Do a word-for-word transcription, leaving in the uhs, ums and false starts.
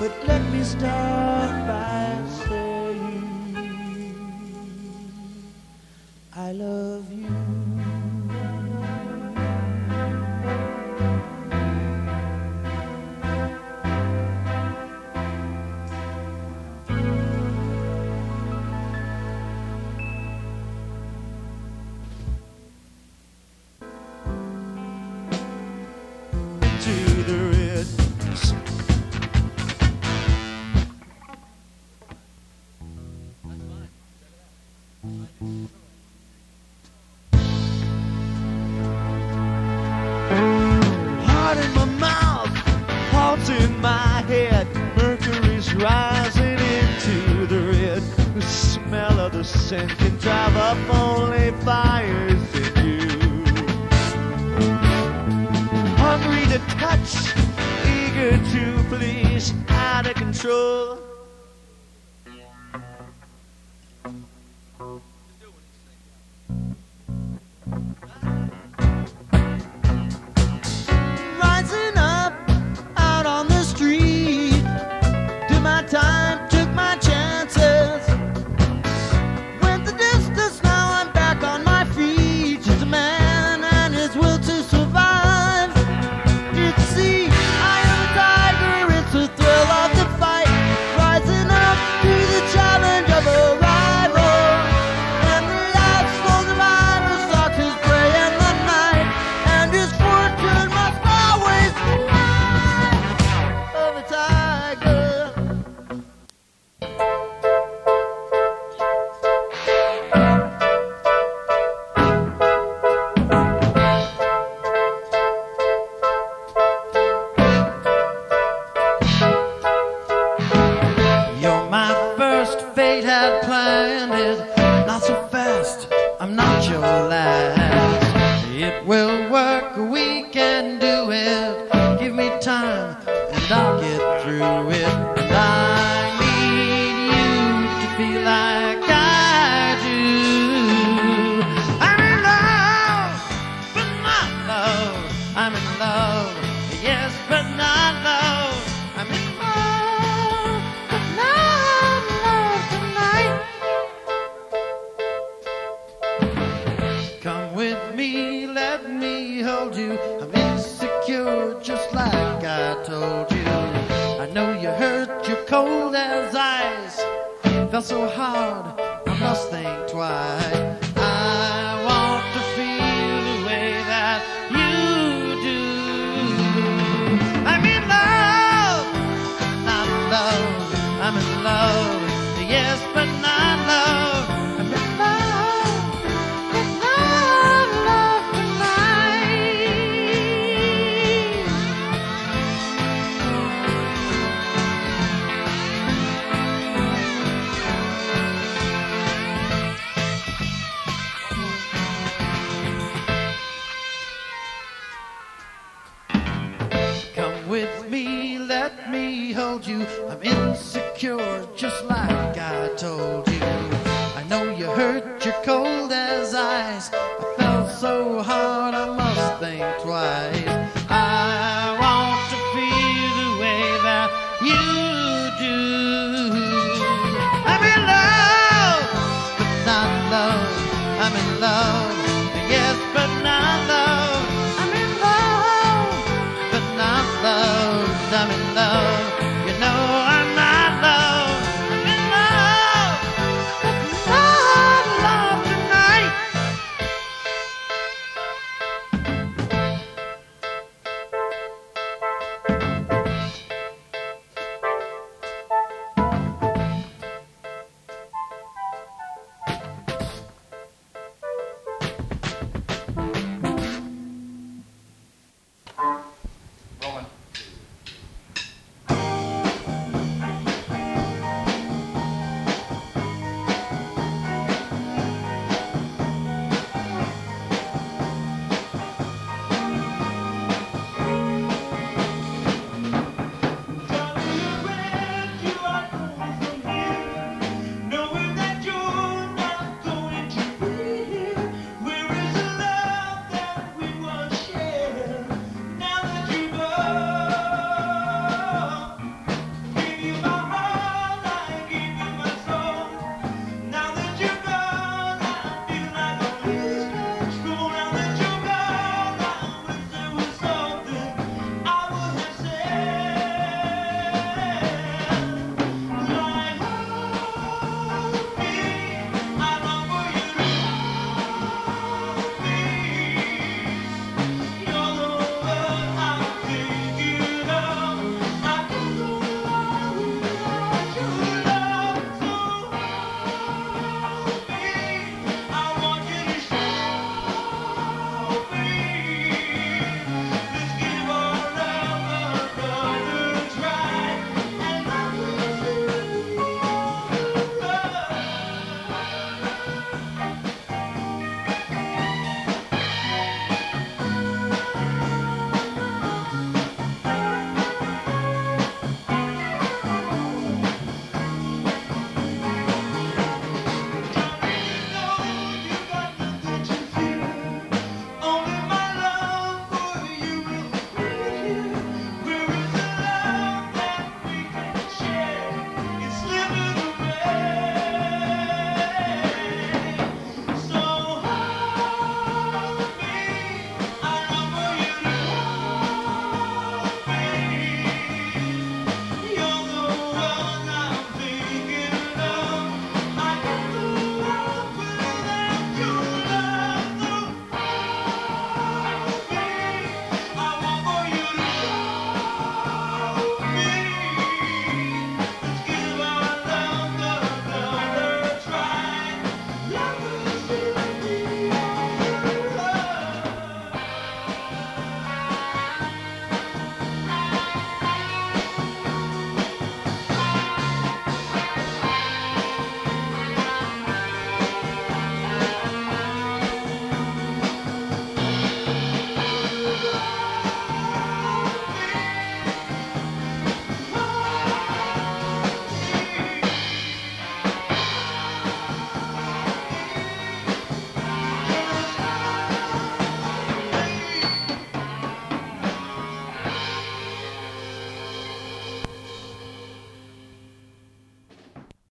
but let me start by saying I love you. Heart in my mouth, thoughts in my head, mercury's rising into the red. The smell of the scent can drive up only fires in you. Hungry to touch, eager to please, out of control. Rising up out on the street, did my time, took my chances, went the distance, now I'm back on my feet. Just a man and his will to survive. It's the eye of a tiger, it's the thrill of the fight, rising up to the challenge of a rival. And the outlaw survivor stalks his prey in the night, and his fortune must always be of a tiger. You're my first, fate had planned it. Not so fast, I'm not your last. It will work, we can do it. Give me time and I'll get through it. And I need you to feel like I do. I'm in love, but not love. I'm in love, yes, but not love. I'm in love, but not love tonight. Come with me, let me hold you. I'm insecure, just like I told you. I know you hurt, you're cold as ice. Felt so hard, I must think twice. I want to feel the way that you do. I'm in love, not love. I'm in love, yes, but not love. I'm in love, but not love tonight. Come with me, let me hold you. I'm insecure, just like I told you. I know you hurt, you're cold as ice. I felt so hard, I must think twice. I want to feel the way that you do. I'm in love, but not love. I'm in love.